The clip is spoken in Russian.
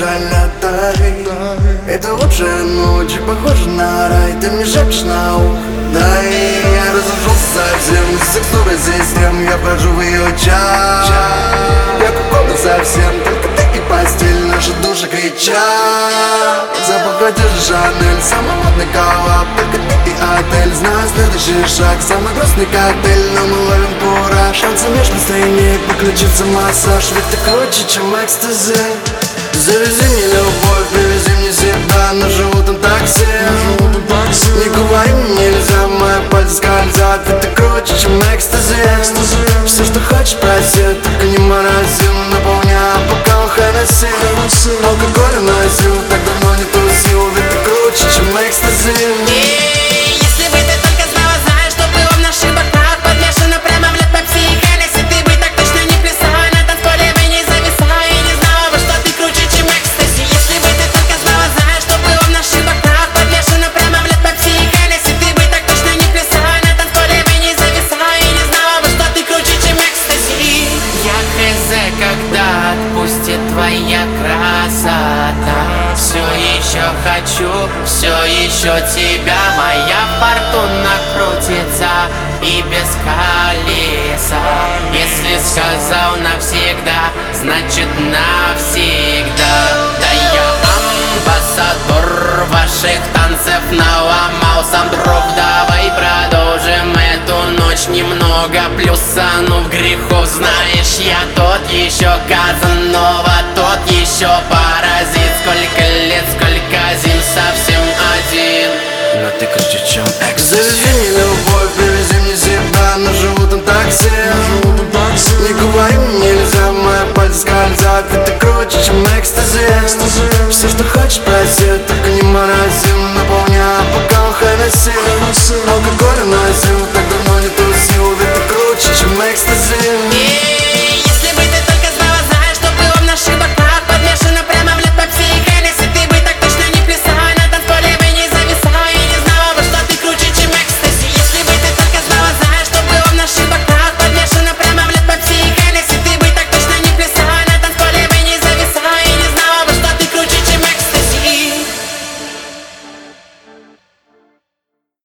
отдай. Это лучшая ночь, похожа на рай. Ты мне шепчешь на ухо, дай. Я разрушился совсем, из текстуры систем. Я вхожу в ее час. Я куколка совсем, только ты и постель. Наши души кричат. Запах одежды Шанель, самый модный коллаб. Только ты и отель, знаю следующий шаг. Самый грустный коктейль, но мы ловим кураж. Шансы между стойней, подключиться массаж. Ведь ты круче, чем экстази. Завези мне любовь, привези мне себя. Но живу там такси. Не говори мне нельзя, мои пальцы скользят. Ведь ты круче, чем экстази. Все, что хочешь, проси, только не морози. Наполняю бокал Хеннесси. Алкоголь уносил, так давно не тусил. Ведь ты круче, чем экстази. Если бы ты только знала, знаешь, что было в наших бокалах. Подмешано прямо в лед Пепси и Хеннесси. Ты бы так точно не плясала на танцполе, бы не зависала и не знала бы, что ты круче, чем экстази. Если бы ты только знала, знаешь, что было в наших бокалах. Подмешано прямо в лед Пепси и Хеннесси. Ты бы так точно не плясала на танцполе, бы не зависала и не знала бы, что ты круче, чем экстази. Я хз, когда отпустит твоя красота. Все еще хочу, все еще тебя. Моя фортуна крутится и без колеса. Если сказал навсегда, значит навсегда. Да я амбассадор ваших танцев, наломал сам дров. Давай продолжим эту ночь немного плюсанув грехов. Знаешь, я тот еще Казанова, тот еще паразит. Сколько лет, сколько зим, совсем один. Но ты круче, чем